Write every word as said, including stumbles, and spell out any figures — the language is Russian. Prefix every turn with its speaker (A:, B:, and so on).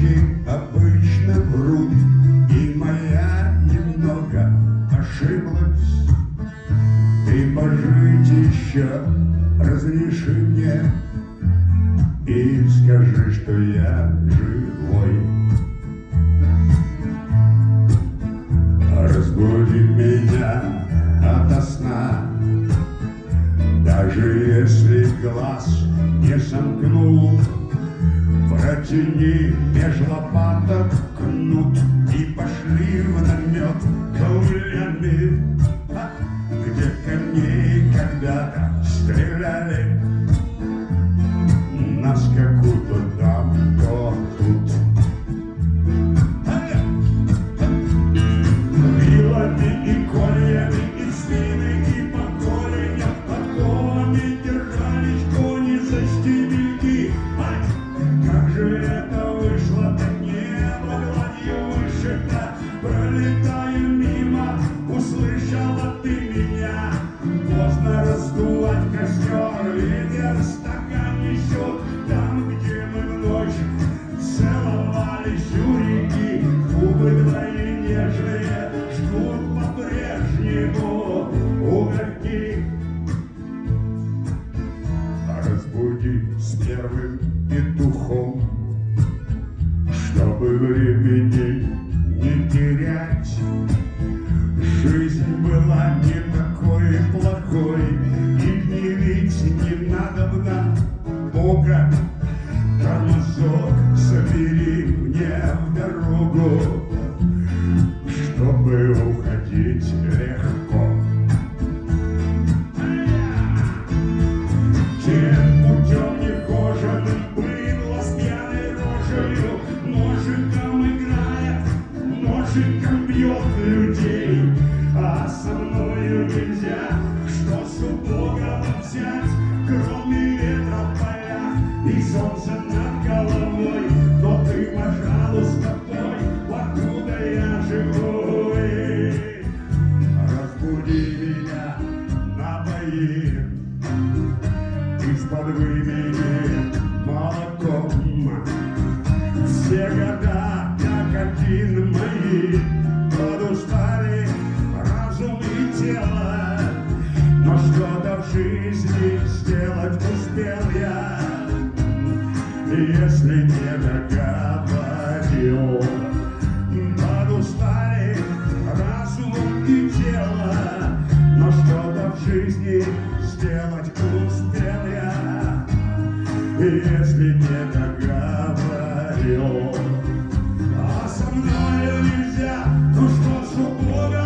A: Девочки обычно врут, и моя немного ошиблась. Ты пожить еще разреши мне и скажи, что я живой. Разбуди меня ото сна, даже если глаз не сомкнул. Протяни меж лопаток кнут и пошли в намет ковыляны, где коней когда-то стреляли на скаку то там, то тут. Вилами и кольями, и свины, и по коленям, подковами держались кони за стебельки. Ай, как же это вышло, так небо гладью вышито, пролетая мимо, услышала ты меня. Поздно раздувать костер, ветер стакан несет, там, где мы в ночь целовались у реки. Губы твои нежные ждут по-прежнему угольки. Разбуди с первым петухом, чтобы времени не терять. Жизнь была не такой плохой, и гневить не надобно Бога. Тормозок собери мне в дорогу, чтобы уходить легко. Тем путем нехоженым быдло с пьяной рожею ножиком играет, ножиком бьет людей. А со мною нельзя, что с убогого взять, кроме ветра в полях и солнца над головой. Но ты, пожалуйста, пой, откуда я живу. Разбуди меня на бои из-под вымени молоком. Все года, как один мои, подустали разум и тело, но что-то в жизни сделать успел я, если не договорил. Подустали разум и тело, но что-то в жизни сделать успел я, если не договорил. А со мною нельзя, ну что с убогом